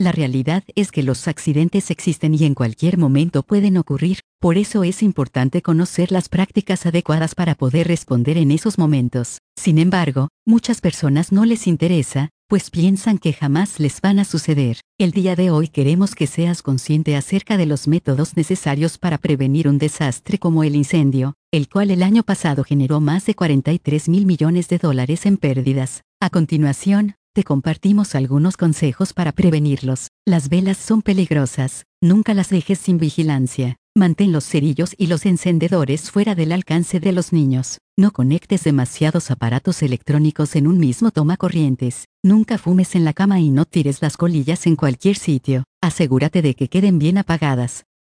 La realidad es que los accidentes existen y en cualquier momento pueden ocurrir, por eso es importante conocer las prácticas adecuadas para poder responder en esos momentos. Sin embargo, muchas personas no les interesa, pues piensan que jamás les van a suceder. El día de hoy queremos que seas consciente acerca de los métodos necesarios para prevenir un desastre como el incendio, el cual el año pasado generó más de 43.000 millones de dólares en pérdidas. A continuación, te compartimos algunos consejos para prevenirlos. Las velas son peligrosas, nunca las dejes sin vigilancia. Mantén los cerillos y los encendedores fuera del alcance de los niños. No conectes demasiados aparatos electrónicos en un mismo tomacorrientes. Nunca fumes en la cama y no tires las colillas en cualquier sitio. Asegúrate de que queden bien apagadas.